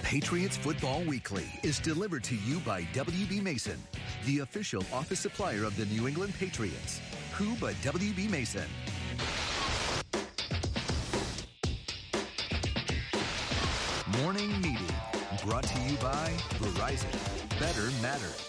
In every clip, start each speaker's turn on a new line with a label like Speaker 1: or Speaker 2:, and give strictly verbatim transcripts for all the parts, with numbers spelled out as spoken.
Speaker 1: Patriots Football Weekly is delivered to you by W B. Mason, the official office supplier of the New England Patriots. Who but W B. Mason? Morning Meeting, brought to you by Verizon. Better matters.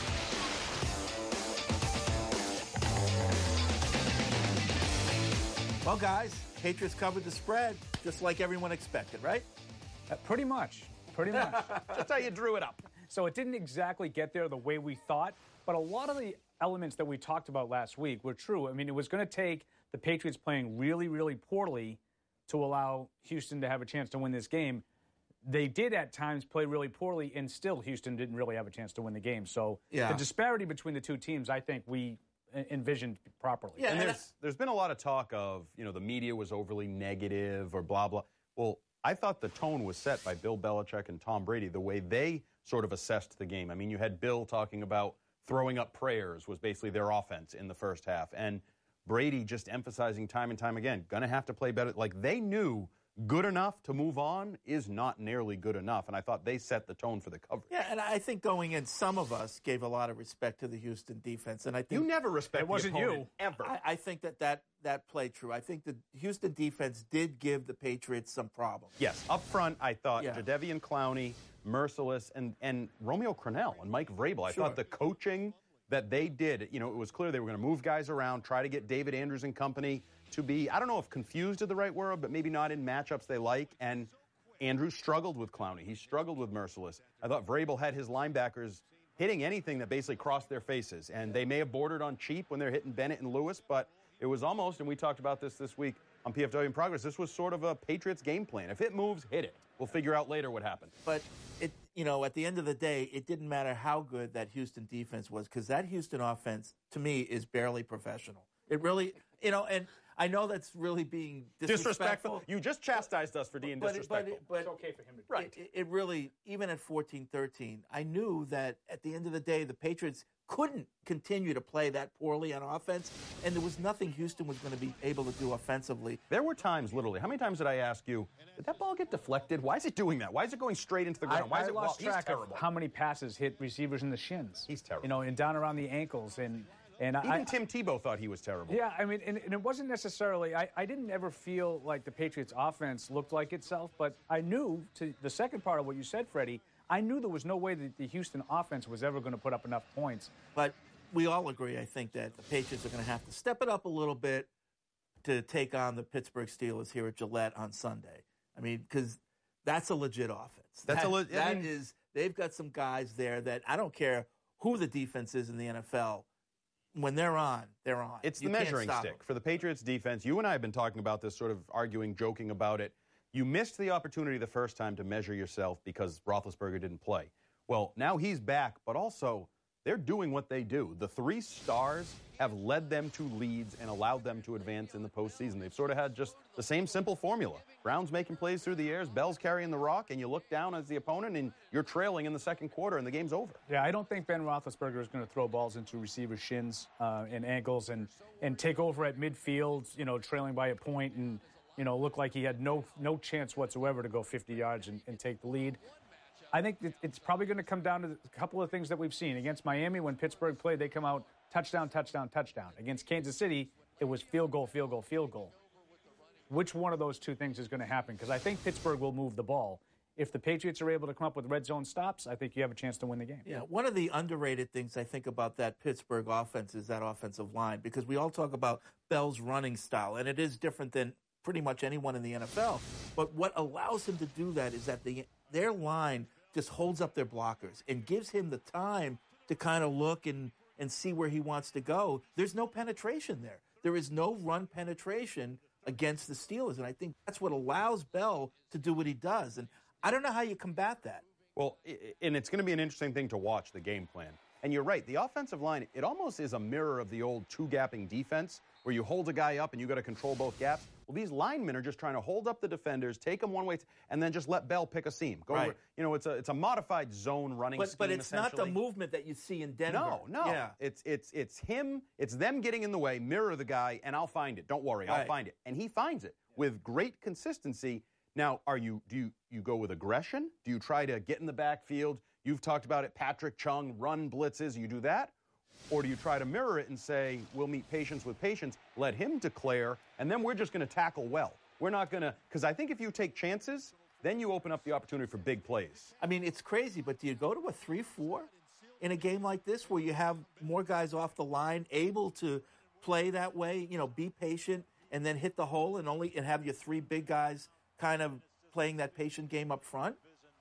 Speaker 2: Well, guys, Patriots covered the spread, just like everyone expected, right?
Speaker 3: Uh, pretty much. Pretty much.
Speaker 2: That's how you drew it up.
Speaker 3: So it didn't exactly get there the way we thought, but a lot of the elements that we talked about last week were true. I mean, it was going to take the Patriots playing really, really poorly to allow Houston to have a chance to win this game. They did at times play really poorly, and still Houston didn't really have a chance to win the game. So yeah. the disparity between the two teams, I think we envisioned properly.
Speaker 4: Yeah, and there's there's been a lot of talk of, you know, the media was overly negative or blah, blah. Well, I thought the tone was set by Bill Belichick and Tom Brady, the way they sort of assessed the game. I mean, you had Bill talking about throwing up prayers was basically their offense in the first half. And Brady just emphasizing time and time again, going to have to play better. Like, they knew good enough to move on is not nearly good enough. And I thought they set the tone for the coverage.
Speaker 2: Yeah, and I think going in, some of us gave a lot of respect to the Houston defense. And I think
Speaker 4: you never respect
Speaker 3: it wasn't you
Speaker 4: ever.
Speaker 2: I, I think that, that that played true. I think the Houston defense did give the Patriots some problems.
Speaker 4: Yes, up front, I thought
Speaker 2: Yeah.
Speaker 4: Jadeveon Clowney, Merciless, and, and Romeo Crennel and Mike Vrabel. I
Speaker 2: Sure.
Speaker 4: thought the coaching that they did, you know, it was clear they were going to move guys around, try to get David Andrews and company to be, I don't know if confused is the right word, but maybe not in matchups they like. And Andrews struggled with Clowney. He struggled with Merciless. I thought Vrabel had his linebackers hitting anything that basically crossed their faces. And they may have bordered on cheap when they're hitting Bennett and Lewis, but it was almost, and we talked about this this week on P F W in Progress, this was sort of a Patriots game plan. If it moves, hit it. We'll figure out later what happened.
Speaker 2: But, it, you know, at the end of the day, it didn't matter how good that Houston defense was, because that Houston offense, to me, is barely professional. It really, you know, and I know that's really being disrespectful.
Speaker 4: Disrespectful. You just chastised us for being
Speaker 2: but,
Speaker 4: disrespectful.
Speaker 2: But, but,
Speaker 3: it's okay for him to do
Speaker 2: right. It, it really, even at fourteen thirteen, I knew that at the end of the day, the Patriots couldn't continue to play that poorly on offense, and there was nothing Houston was going to be able to do offensively.
Speaker 4: There were times, literally, how many times did I ask you, did that ball get deflected? Why is it doing that? Why is it going straight into the ground?
Speaker 3: I,
Speaker 4: Why is
Speaker 3: I
Speaker 4: it
Speaker 3: lost
Speaker 4: well,
Speaker 3: track
Speaker 4: he's
Speaker 3: of
Speaker 4: terrible.
Speaker 3: how many passes hit receivers in the shins.
Speaker 4: He's terrible.
Speaker 3: You know, and down around the ankles. And, and
Speaker 4: Even
Speaker 3: I,
Speaker 4: Tim Tebow thought he was terrible.
Speaker 3: Yeah, I mean, and, and it wasn't necessarily, I, I didn't ever feel like the Patriots offense looked like itself, but I knew, to the second part of what you said, Freddie, I knew there was no way that the Houston offense was ever going to put up enough points.
Speaker 2: But we all agree, I think, that the Patriots are going to have to step it up a little bit to take on the Pittsburgh Steelers here at Gillette on Sunday. I mean, because that's a legit offense.
Speaker 4: That's
Speaker 2: that,
Speaker 4: a le-
Speaker 2: that
Speaker 4: I mean,
Speaker 2: is, they've got some guys there that I don't care who the defense is in the N F L. When they're on, they're on.
Speaker 4: It's the
Speaker 2: You can't
Speaker 4: measuring
Speaker 2: stop
Speaker 4: stick.
Speaker 2: them.
Speaker 4: For the Patriots defense, you and I have been talking about this, sort of arguing, joking about it. You missed the opportunity the first time to measure yourself because Roethlisberger didn't play. Well, now he's back, but also they're doing what they do. The three stars have led them to leads and allowed them to advance in the postseason. They've sort of had just the same simple formula. Brown's making plays through the airs, Bell's carrying the rock, and you look down as the opponent, and you're trailing in the second quarter, and the game's over.
Speaker 3: Yeah, I don't think Ben Roethlisberger is going to throw balls into receivers' shins uh, and ankles and, and take over at midfield, you know, trailing by a point and, you know, look like he had no no chance whatsoever to go fifty yards and, and take the lead. I think that it's probably going to come down to a couple of things that we've seen. Against Miami, when Pittsburgh played, they come out touchdown, touchdown, touchdown. Against Kansas City, it was field goal, field goal, field goal. Which one of those two things is going to happen? Because I think Pittsburgh will move the ball. If the Patriots are able to come up with red zone stops, I think you have a chance to win the game.
Speaker 2: Yeah, one of the underrated things I think about that Pittsburgh offense is that offensive line, because we all talk about Bell's running style, and it is different than pretty much anyone in the N F L. But what allows him to do that is that the their line just holds up their blockers and gives him the time to kind of look and, and see where he wants to go. There's no penetration there. There is no run penetration against the Steelers, and I think that's what allows Bell to do what he does. And I don't know how you combat that.
Speaker 4: Well, and it's going to be an interesting thing to watch, the game plan. And you're right, the offensive line, it almost is a mirror of the old two-gapping defense where you hold a guy up and you got to control both gaps. Well, these linemen are just trying to hold up the defenders, take them one way, and then just let Bell pick a seam. Go
Speaker 2: right.
Speaker 4: over, you know, it's a it's a modified zone running
Speaker 2: but,
Speaker 4: scheme,
Speaker 2: But it's not the movement that you see in Denver.
Speaker 4: No, no.
Speaker 2: Yeah.
Speaker 4: It's it's it's him, it's them getting in the way, mirror the guy, and I'll find it. Don't worry,
Speaker 2: right.
Speaker 4: I'll find it. And he finds it with great consistency. Now, are you do you, you go with aggression? Do you try to get in the backfield? You've talked about it, Patrick Chung, run blitzes. You do that? Or do you try to mirror it and say, we'll meet patience with patience, let him declare, and then we're just going to tackle well? We're not going to – because I think if you take chances, then you open up the opportunity for big plays.
Speaker 2: I mean, it's crazy, but do you go to a three four in a game like this where you have more guys off the line able to play that way, you know, be patient, and then hit the hole and only and have your three big guys kind of playing that patient game up front?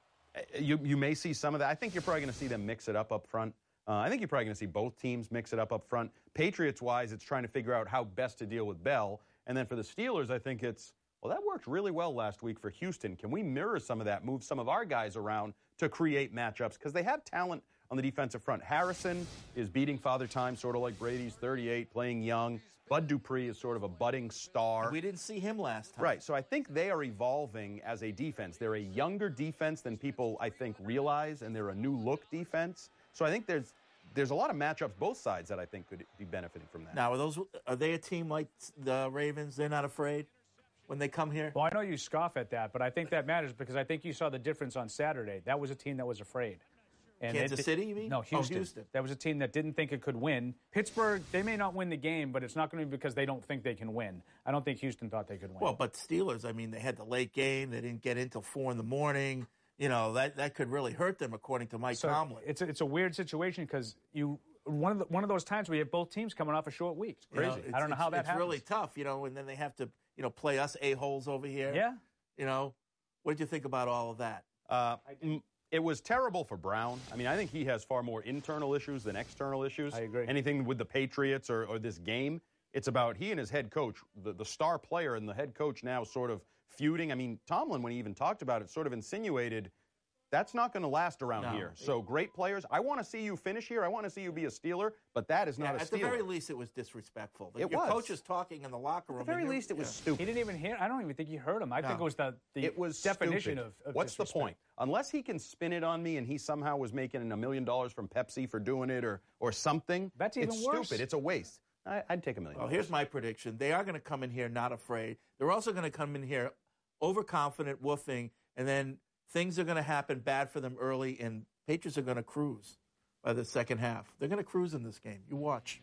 Speaker 4: You, you may see some of that. I think you're probably going to see them mix it up up front. Uh, I think you're probably going to see both teams mix it up up front. Patriots-wise, it's trying to figure out how best to deal with Bell. And then for the Steelers, I think it's, well, that worked really well last week for Houston. Can we mirror some of that, move some of our guys around to create matchups? Because they have talent on the defensive front. Harrison is beating Father Time, sort of like Brady's thirty-eight, playing young. Bud Dupree is sort of a budding star.
Speaker 2: And we didn't see him last time.
Speaker 4: Right, so I think they are evolving as a defense. They're a younger defense than people, I think, realize, and they're a new-look defense. So I think there's there's a lot of matchups both sides that I think could be benefiting from that.
Speaker 2: Now, are those are they a team like the Ravens? They're not afraid when they come here?
Speaker 3: Well, I know you scoff at that, but I think that matters because I think you saw the difference on Saturday. That was a team that was afraid.
Speaker 2: And Kansas
Speaker 3: it,
Speaker 2: City, you mean?
Speaker 3: No, Houston.
Speaker 2: Oh, Houston.
Speaker 3: That was a team that didn't think it could win. Pittsburgh, they may not win the game, but it's not going to be because they don't think they can win. I don't think Houston thought they could win.
Speaker 2: Well, but Steelers, I mean, they had the late game. They didn't get in till four in the morning. You know, that, that could really hurt them, according to Mike
Speaker 3: so
Speaker 2: Tomlin.
Speaker 3: It's a, it's a weird situation because you one of the, one of those times where you have both teams coming off a short week. It's crazy. You know, I don't know how that
Speaker 2: it's
Speaker 3: happens.
Speaker 2: It's really tough, you know, and then they have to, you know, play us a-holes over here.
Speaker 3: Yeah.
Speaker 2: You know, what did you think about all of that?
Speaker 4: Uh, It was terrible for Brown. I mean, I think he has far more internal issues than external issues.
Speaker 3: I agree.
Speaker 4: Anything with the Patriots or, or this game, it's about he and his head coach, the, the star player and the head coach now sort of feuding. I mean, Tomlin, when he even talked about it, sort of insinuated that's not going to last around
Speaker 2: no.
Speaker 4: here. So great players. I want to see you finish here. I want to see you be a Steeler, but that is not
Speaker 2: yeah,
Speaker 4: a Steeler.
Speaker 2: At the very least, it was disrespectful.
Speaker 4: It
Speaker 2: Your
Speaker 4: was.
Speaker 2: coach is talking in the locker room.
Speaker 4: At the very least, it was
Speaker 2: yeah.
Speaker 4: stupid.
Speaker 3: He didn't even hear. I don't even think he heard him. I
Speaker 2: no.
Speaker 3: think it was the, the
Speaker 4: it was
Speaker 3: definition of, of
Speaker 4: What's
Speaker 3: disrespect.
Speaker 4: the point? Unless he can spin it on me and he somehow was making a million dollars from Pepsi for doing it or or something,
Speaker 3: that's even
Speaker 4: it's
Speaker 3: worse.
Speaker 4: stupid. It's a waste. I, I'd take a million
Speaker 2: Well,
Speaker 4: dollars.
Speaker 2: here's my prediction. They are going to come in here not afraid. They're also going to come in here overconfident, woofing, and then things are going to happen bad for them early, and Patriots are going to cruise by the second half. They're going to cruise in this game. You watch.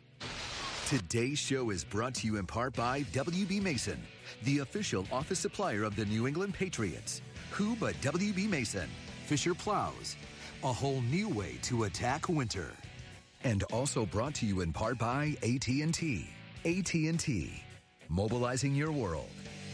Speaker 1: Today's show is brought to you in part by W B. Mason, the official office supplier of the New England Patriots. Who but W B. Mason? Fisher Plows, a whole new way to attack winter. And also brought to you in part by A T and T. A T and T, mobilizing your world.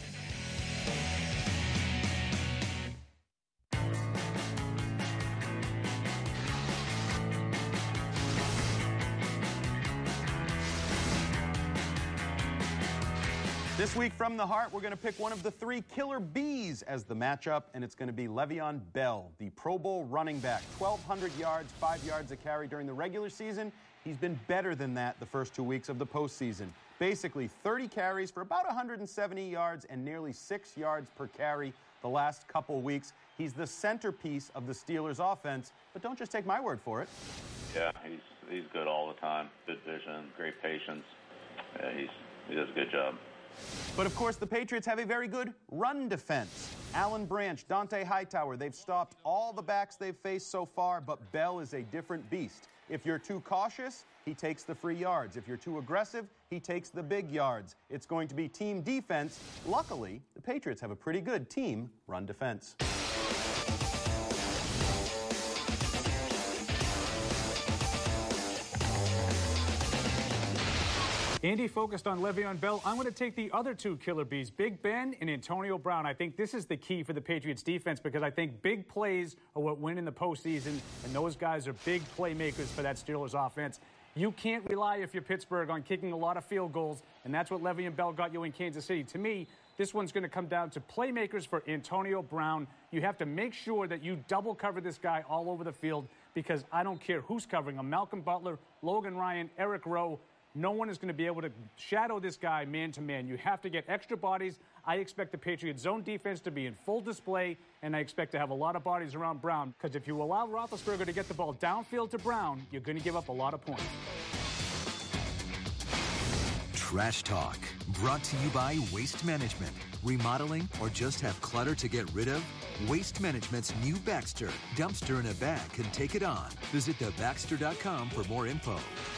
Speaker 4: This week from the heart, we're going to pick one of the three killer bees as the matchup, and it's going to be Le'Veon Bell, the Pro Bowl running back. twelve hundred yards, five yards a carry during the regular season. He's been better than that the first two weeks of the postseason. Basically, thirty carries for about one hundred seventy yards and nearly six yards per carry the last couple weeks. He's the centerpiece of the Steelers' offense, but don't just take my word for it.
Speaker 5: Yeah, he's he's good all the time. Good vision, great patience. Yeah, he's he does a good job.
Speaker 4: But, of course, the Patriots have a very good run defense. Alan Branch, Dante Hightower, they've stopped all the backs they've faced so far, but Bell is a different beast. If you're too cautious, he takes the free yards. If you're too aggressive, he takes the big yards. It's going to be team defense. Luckily, the Patriots have a pretty good team run defense.
Speaker 3: Andy focused on Le'Veon Bell. I'm going to take the other two killer bees, Big Ben and Antonio Brown. I think this is the key for the Patriots defense because I think big plays are what win in the postseason, and those guys are big playmakers for that Steelers offense. You can't rely, if you're Pittsburgh, on kicking a lot of field goals, and that's what Le'Veon Bell got you in Kansas City. To me, this one's going to come down to playmakers for Antonio Brown. You have to make sure that you double cover this guy all over the field because I don't care who's covering him. Malcolm Butler, Logan Ryan, Eric Rowe. No one is going to be able to shadow this guy man-to-man. You have to get extra bodies. I expect the Patriots' zone defense to be in full display, and I expect to have a lot of bodies around Brown, because if you allow Roethlisberger to get the ball downfield to Brown, you're going to give up a lot of points.
Speaker 1: Trash Talk, brought to you by Waste Management. Remodeling or just have clutter to get rid of? Waste Management's new Baxter dumpster in a bag can take it on. Visit the baxter dot com for more info.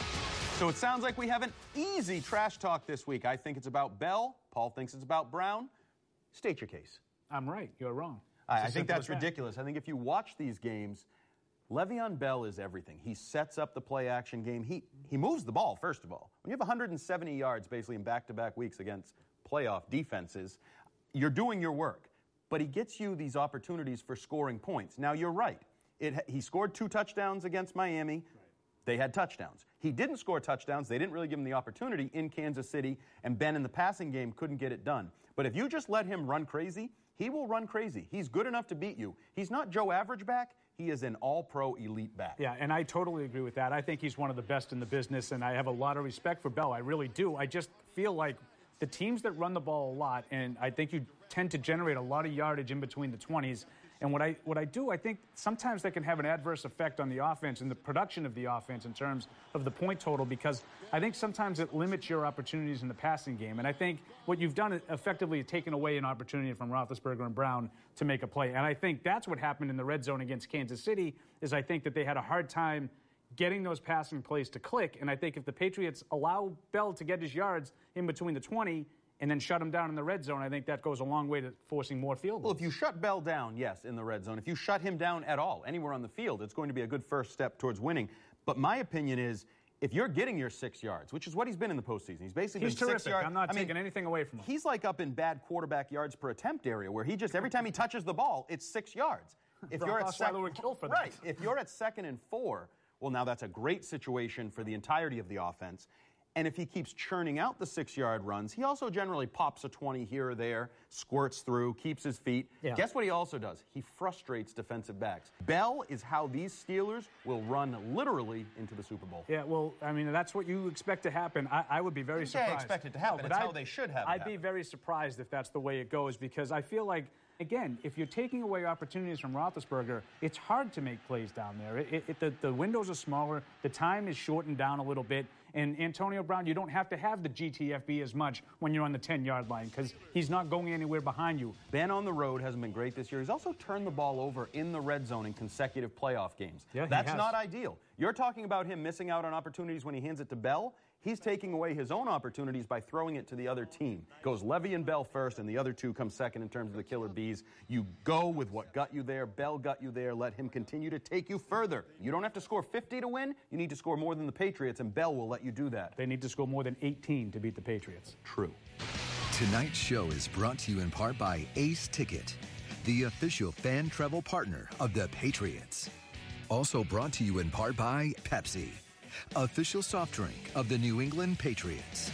Speaker 4: So it sounds like we have an easy trash talk this week. I think it's about Bell. Paul thinks it's about Brown. State your case.
Speaker 3: I'm right. You're wrong.
Speaker 4: I, I think that's ridiculous. I think if you watch these games, Le'Veon Bell is everything. He sets up the play-action game. He he moves the ball, first of all. When you have one hundred seventy yards basically in back-to-back weeks against playoff defenses, you're doing your work. But he gets you these opportunities for scoring points. Now, you're right. It, he scored two touchdowns against Miami. Right. They had touchdowns. He didn't score touchdowns. They didn't really give him the opportunity in Kansas City, and Ben in the passing game couldn't get it done. But if you just let him run crazy, he will run crazy. He's good enough to beat you. He's not Joe Average back. He is an all-pro elite back.
Speaker 3: Yeah, and I totally agree with that. I think he's one of the best in the business, and I have a lot of respect for Bell. I really do. I just feel like the teams that run the ball a lot, and I think you tend to generate a lot of yardage in between the twenties. And what I what I do, I think sometimes that can have an adverse effect on the offense and the production of the offense in terms of the point total, because I think sometimes it limits your opportunities in the passing game. And I think what you've done is effectively taken away an opportunity from Roethlisberger and Brown to make a play. And I think that's what happened in the red zone against Kansas City, is I think that they had a hard time getting those passing plays to click. And I think if the Patriots allow Bell to get his yards in between the twenty and then shut him down in the red zone, I think that goes a long way to forcing more field goals.
Speaker 4: Well, if you shut Bell down, yes, in the red zone. If you shut him down at all, anywhere on the field, it's going to be a good first step towards winning. But my opinion is, if you're getting your six yards, which is what he's been in the postseason, he's basically
Speaker 3: he's
Speaker 4: been
Speaker 3: terrific.
Speaker 4: six yards.
Speaker 3: I'm not
Speaker 4: I
Speaker 3: taking
Speaker 4: mean,
Speaker 3: anything away from him.
Speaker 4: He's like up in bad quarterback yards per attempt area, where he just, every time he touches the ball, it's six yards. If you're at second,
Speaker 3: would kill for that.
Speaker 4: Right. If you're at second and four, well, now that's a great situation for the entirety of the offense. And if he keeps churning out the six-yard runs, he also generally pops a twenty here or there, squirts through, keeps his feet.
Speaker 3: Yeah.
Speaker 4: Guess what he also does? He frustrates defensive backs. Bell is how these Steelers will run literally into the Super Bowl.
Speaker 3: Yeah, well, I mean, that's what you expect to happen. I, I would be very surprised.
Speaker 4: Yeah, I expect it to happen.
Speaker 3: No,
Speaker 4: it's
Speaker 3: I'd,
Speaker 4: how they should have it
Speaker 3: I'd
Speaker 4: happen.
Speaker 3: be very surprised if that's the way it goes, because I feel like, again, if you're taking away opportunities from Roethlisberger, it's hard to make plays down there. It, it, it, the, the windows are smaller. The time is shortened down a little bit. And Antonio Brown, you don't have to have the G T F B as much when you're on the ten-yard line, because he's not going anywhere behind you.
Speaker 4: Ben on the road hasn't been great this year. He's also turned the ball over in the red zone in consecutive playoff games.
Speaker 3: Yeah,
Speaker 4: That's
Speaker 3: has.
Speaker 4: not ideal. You're talking about him missing out on opportunities when he hands it to Bell. He's taking away his own opportunities by throwing it to the other team. Goes Levy and Bell first, and the other two come second in terms of the killer bees. You go with what got you there. Bell got you there. Let him continue to take you further. You don't have to score fifty to win. You need to score more than the Patriots, and Bell will let you do that.
Speaker 3: They need to score more than eighteen to beat the Patriots.
Speaker 4: True.
Speaker 1: Tonight's show is brought to you in part by Ace Ticket, the official fan travel partner of the Patriots. Also brought to you in part by Pepsi, official soft drink of the New England Patriots.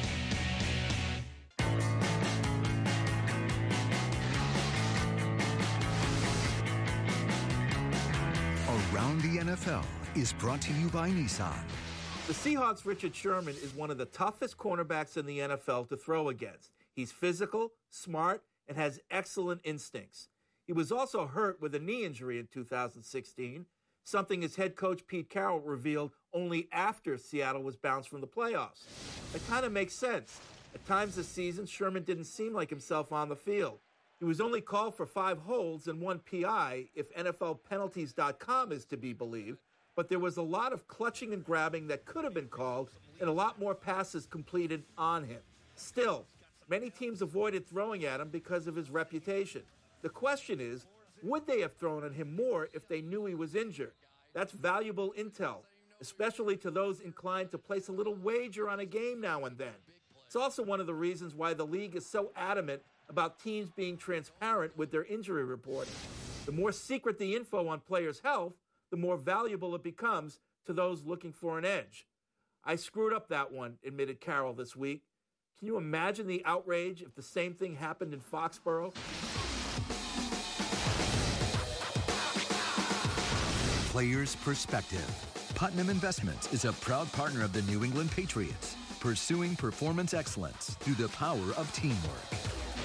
Speaker 1: Around the N F L is brought to you by Nissan.
Speaker 2: The Seahawks' Richard Sherman is one of the toughest cornerbacks in the N F L to throw against. He's physical, smart, and has excellent instincts. He was also hurt with a knee injury in two thousand sixteen, something his head coach Pete Carroll revealed only after Seattle was bounced from the playoffs. It kind of makes sense. At times this season, Sherman didn't seem like himself on the field. He was only called for five holds and one P I, if N F L penalties dot com is to be believed, but there was a lot of clutching and grabbing that could have been called and a lot more passes completed on him. Still, many teams avoided throwing at him because of his reputation. The question is, would they have thrown at him more if they knew he was injured? That's valuable intel, especially to those inclined to place a little wager on a game now and then. It's also one of the reasons why the league is so adamant about teams being transparent with their injury reporting. The more secret the info on players' health, the more valuable it becomes to those looking for an edge. I screwed up that one, admitted Carroll this week. Can you imagine the outrage if the same thing happened in Foxborough?
Speaker 1: Players' perspective. Putnam Investments is a proud partner of the New England Patriots, pursuing performance excellence through the power of teamwork.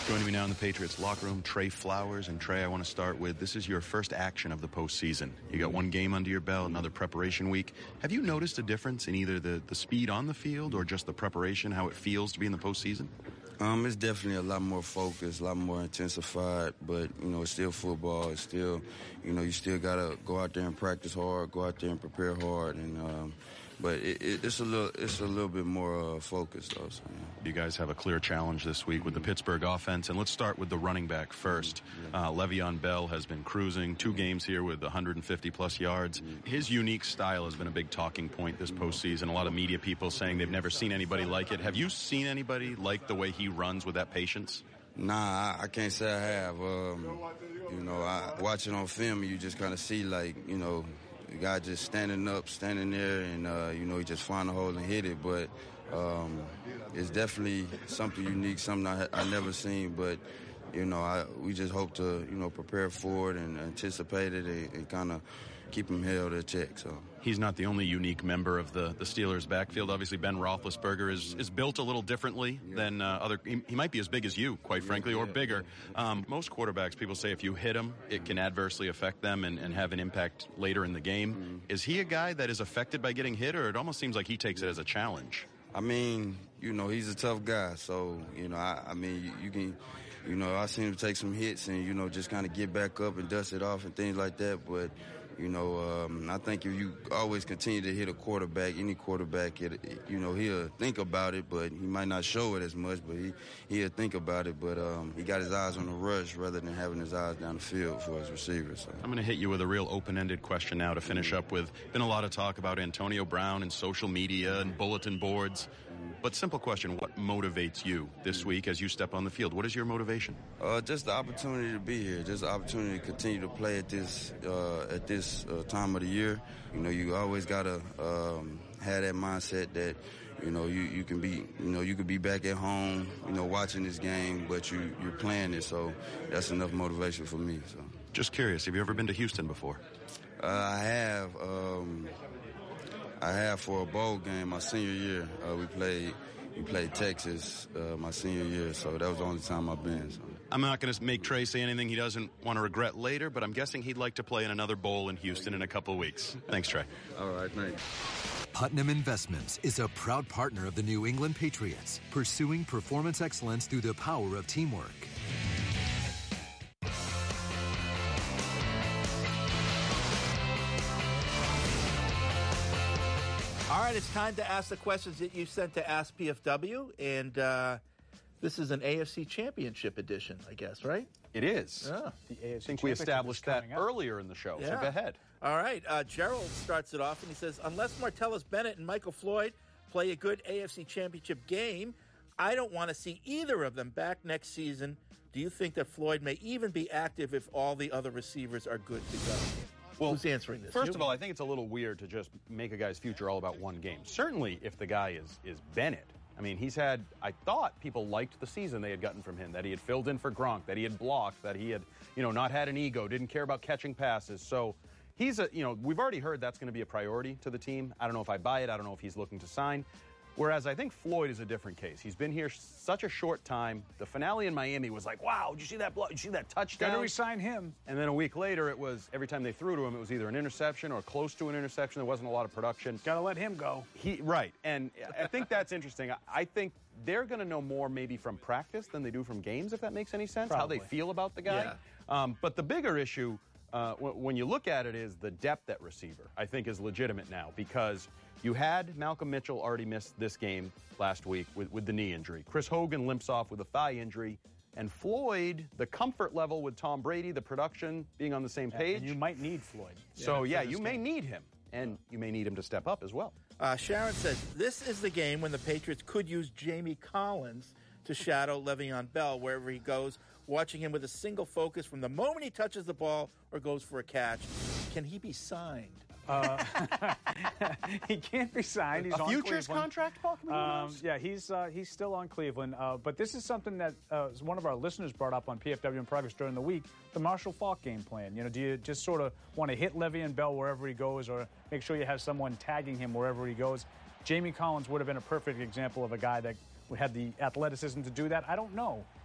Speaker 4: Joining me now in the Patriots locker room, Trey Flowers. And Trey, I want to start with, this is your first action of the postseason. You got one game under your belt, another preparation week. Have you noticed a difference in either the, the speed on the field or just the preparation, how it feels to be in the postseason?
Speaker 6: Um, it's definitely a lot more focused, a lot more intensified, but, you know, it's still football. It's still, you know, you still got to go out there and practice hard, go out there and prepare hard. And, um, but it, it, it's a little, it's a little bit more uh, focused, though. So, yeah.
Speaker 4: You guys have a clear challenge this week with the Pittsburgh offense, and let's start with the running back first. Uh, Le'Veon Bell has been cruising two games here with one hundred fifty plus yards. His unique style has been a big talking point this postseason. A lot of media people saying they've never seen anybody like it. Have you seen anybody like the way he runs with that patience?
Speaker 6: Nah, I, I can't say I have. Um, you know, I watch it on film, you just kind of see, like, you know, the guy just standing up, standing there, and, uh, you know, he just find a hole and hit it. But um, it's definitely something unique, something I, I never seen. But, you know, I, we just hope to, you know, prepare for it and anticipate it and, and kind of keep him held at check. So
Speaker 4: he's not the only unique member of the, the Steelers' backfield. Obviously, Ben Roethlisberger is, is built a little differently yeah. than uh, other. He, he might be as big as you, quite frankly, yeah, or bigger. Yeah. Um, most quarterbacks, people say if you hit him, it can adversely affect them and, and have an impact later in the game. Mm-hmm. Is he a guy that is affected by getting hit, or it almost seems like he takes it as a challenge?
Speaker 6: I mean, you know, he's a tough guy. So, you know, I, I mean, you, you can, you know, I've seen him take some hits and, you know, just kind of get back up and dust it off and things like that. But, you know, um, I think if you always continue to hit a quarterback, any quarterback, it, it, you know, he'll think about it, but he might not show it as much, but he, he'll think about it. But um, he got his eyes on the rush rather than having his eyes down the field for his receivers. So.
Speaker 4: I'm going to hit you with a real open-ended question now to finish mm-hmm. up with. Been a lot of talk about Antonio Brown and social media and bulletin boards. But simple question, what motivates you this week as you step on the field? What is your motivation?
Speaker 6: Uh, just the opportunity to be here, just the opportunity to continue to play at this uh, at this uh, time of the year. You know, you always got to um, have that mindset that, you know, you, you can be, you know, you could be back at home, you know, watching this game, but you, you're playing it. So that's enough motivation for me. So.
Speaker 4: Just curious, have you ever been to Houston before?
Speaker 6: Uh, I have. Um, I have for a bowl game my senior year. Uh, we played we played Texas uh, my senior year, so that was the only time I've been. So.
Speaker 4: I'm not going to make Trey say anything he doesn't want to regret later, but I'm guessing he'd like to play in another bowl in Houston in a couple of weeks. Thanks, Trey.
Speaker 6: All right, thanks.
Speaker 1: Putnam Investments is a proud partner of the New England Patriots, pursuing performance excellence through the power of teamwork.
Speaker 2: All right, it's time to ask the questions that you sent to Ask P F W, and uh, this is an A F C Championship edition, I guess, right?
Speaker 4: It is.
Speaker 2: Yeah.
Speaker 3: The A F C
Speaker 4: I think we established that
Speaker 3: up.
Speaker 4: earlier in the show,
Speaker 2: yeah.
Speaker 4: so go ahead.
Speaker 2: All right, uh, Gerald starts it off, and he says, unless Martellus Bennett and Michael Floyd play a good A F C Championship game, I don't want to see either of them back next season. Do you think that Floyd may even be active if all the other receivers are good to go? Well, who's answering this?
Speaker 4: First
Speaker 2: you?
Speaker 4: of all, I think it's a little weird to just make a guy's future all about one game. Certainly if the guy is, is Bennett. I mean, he's had, I thought people liked the season they had gotten from him, that he had filled in for Gronk, that he had blocked, that he had, you know, not had an ego, didn't care about catching passes. So he's a, you know, we've already heard that's going to be a priority to the team. I don't know if I buy it. I don't know if he's looking to sign. Whereas I think Floyd is a different case. He's been here such a short time. The finale in Miami was like, wow, did you see that blow? Did you see that touchdown?
Speaker 3: Got to re-sign him.
Speaker 4: And then a week later, it was every time they threw to him, it was either an interception or close to an interception. There wasn't a lot of production.
Speaker 3: Got to let him go.
Speaker 4: He Right. And I think that's interesting. I think they're going to know more maybe from practice than they do from games, if that makes any sense,
Speaker 3: Probably.
Speaker 4: how they feel about the guy.
Speaker 2: Yeah.
Speaker 4: Um, but the bigger issue, uh, w- when you look at it, is the depth at receiver, I think, is legitimate now because you had Malcolm Mitchell already missed this game last week with, with the knee injury. Chris Hogan limps off with a thigh injury. And Floyd, the comfort level with Tom Brady, the production being on the same page.
Speaker 3: And you might need Floyd.
Speaker 4: So, yeah,
Speaker 3: yeah
Speaker 4: you
Speaker 3: game.
Speaker 4: may need him. And you may need him to step up as well.
Speaker 2: Uh, Sharon says, this is the game when the Patriots could use Jamie Collins to shadow Le'Veon Bell wherever he goes, watching him with a single focus from the moment he touches the ball or goes for a catch. Can he be signed?
Speaker 3: Uh, he can't be signed. He's
Speaker 4: a
Speaker 3: on
Speaker 4: futures
Speaker 3: Cleveland.
Speaker 4: contract, Paul?
Speaker 3: Um, yeah, he's uh, he's still on Cleveland. Uh, but this is something that uh, one of our listeners brought up on P F W in Progress during the week, the Marshall Faulk game plan. You know, do you just sort of want to hit Le'Veon Bell wherever he goes or make sure you have someone tagging him wherever he goes? Jamie Collins would have been a perfect example of a guy that had the athleticism to do that. I don't know.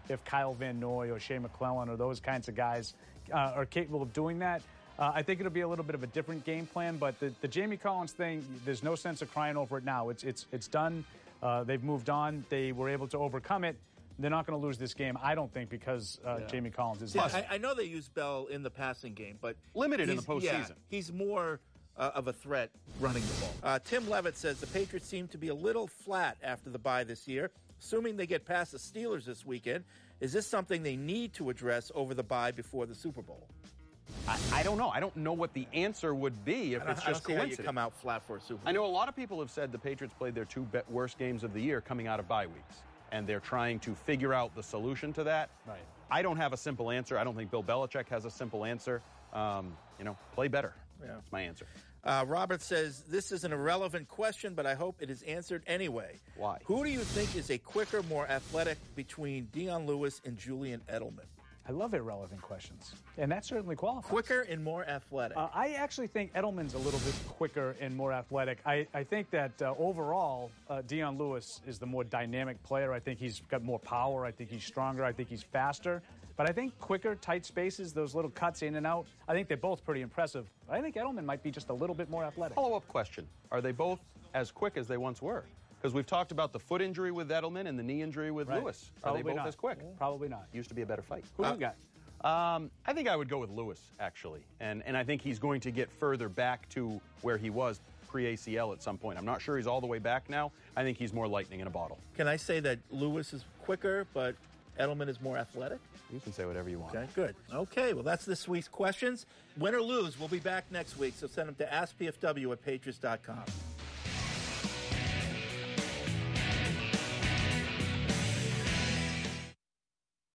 Speaker 3: if Kyle Van Noy or Shea McClellan or those kinds of guys uh, are capable of doing that. Uh, I think it'll be a little bit of a different game plan, but the, the Jamie Collins thing, there's no sense of crying over it now. It's it's it's done. Uh, they've moved on. They were able to overcome it. They're not going to lose this game, I don't think, because uh, yeah. Jamie Collins is.
Speaker 2: Yeah, I, I know they use Bell in the passing game, but
Speaker 4: limited in the postseason.
Speaker 2: Yeah, he's more uh, of a threat running the ball. Uh, Tim Levitt says the Patriots seem to be a little flat after the bye this year. Assuming they get past the Steelers this weekend, is this something they need to address over the bye before the Super Bowl?
Speaker 4: I, I don't know. I don't know what the answer would be if it's just
Speaker 2: I don't see
Speaker 4: coincidence.
Speaker 2: How you come out flat for a Super Bowl.
Speaker 4: I know a lot of people have said the Patriots played their two be- worst games of the year coming out of bye weeks, and they're trying to figure out the solution to that.
Speaker 3: Right.
Speaker 4: I don't have a simple answer. I don't think Bill Belichick has a simple answer. Um, you know, play better.
Speaker 2: Yeah.
Speaker 4: That's my answer.
Speaker 2: Uh, Robert says, this is an irrelevant question, but I hope it is answered anyway.
Speaker 4: Why?
Speaker 2: Who do you think is a quicker, more athletic between Dion Lewis and Julian Edelman?
Speaker 3: I love irrelevant questions, and that certainly qualifies.
Speaker 2: Quicker and more athletic.
Speaker 3: Uh, I actually think Edelman's a little bit quicker and more athletic. I, I think that uh, overall, uh, Dion Lewis is the more dynamic player. I think he's got more power. I think he's stronger. I think he's faster. But I think quicker, tight spaces, those little cuts in and out, I think they're both pretty impressive. But I think Edelman might be just a little bit more athletic.
Speaker 4: Follow-up question. Are they both as quick as they once were? Because we've talked about the foot injury with Edelman and the knee injury with
Speaker 3: right.
Speaker 4: Lewis. Are
Speaker 3: Probably
Speaker 4: they both
Speaker 3: not.
Speaker 4: as quick?
Speaker 3: Probably not.
Speaker 4: Used to be a better fight.
Speaker 3: Who
Speaker 2: uh,
Speaker 3: do you got?
Speaker 4: Um, I think I would go with Lewis, actually. And, and I think he's going to get further back to where he was pre-A C L at some point. I'm not sure he's all the way back now. I think he's more lightning in a bottle.
Speaker 2: Can I say that Lewis is quicker, but Edelman is more athletic?
Speaker 4: You can say whatever you want.
Speaker 2: Okay, good. Okay, well, that's this week's questions. Win or lose, we'll be back next week, so send them to ask P F W at patriots dot com.